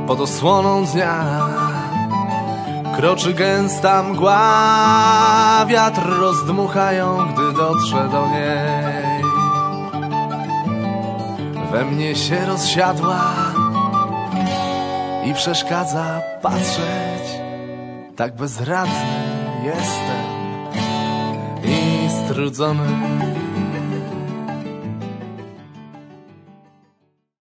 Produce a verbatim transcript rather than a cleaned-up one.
pod osłoną dnia. Kroczy gęsta mgła, wiatr rozdmuchają, gdy dotrze do niej. We mnie się rozsiadła i przeszkadza patrzeć. Tak bezradny jestem i strudzony.